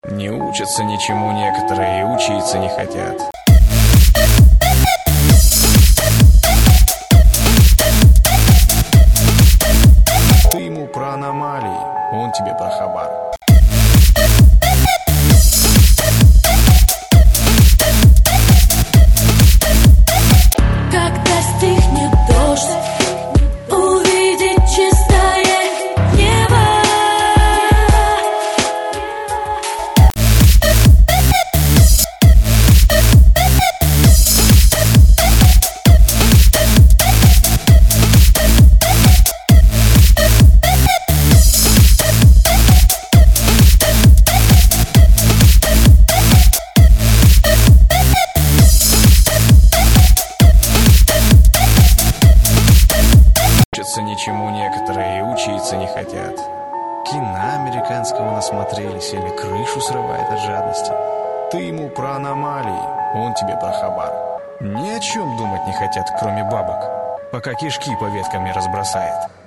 Не учатся ничему некоторые и учиться не хотят. Ты ему про аномалии, он тебе про хабар. Когда стихнет дождь, увидеть чистое небо. Учатся ничему некоторые и учиться не хотят. Кино американского насмотрелись или крышу срывает от жадности. Ты ему про аномалии, он тебе про хабар. Ни о чем думать не хотят, кроме бабок, пока кишки по веткам не разбросает.